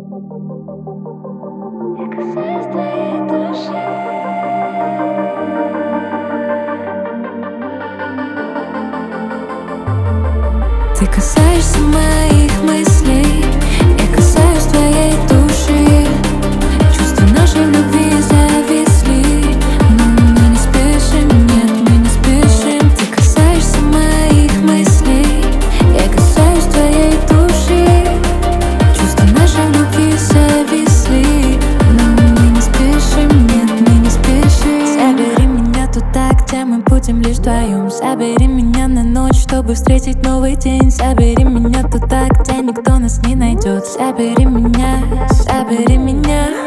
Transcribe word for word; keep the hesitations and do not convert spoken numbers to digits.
Я касаюсь твоей души. Ты касаешься моих мыслей, я касаюсь твоей души. Чувства нашей в любви зависли, но мы не спешим, нет, мы не спешим. Ты касаешься моих мыслей, я касаюсь твоей души. Чувства нашей в любви зависли, но мы не спешим, нет, мы не спешим. Забери меня туда, где мы будем лишь вдвоем. Забери меня на ночь, чтобы встретить новый день. Забери меня туда, где никто нас не найдет. Забери меня, забери меня.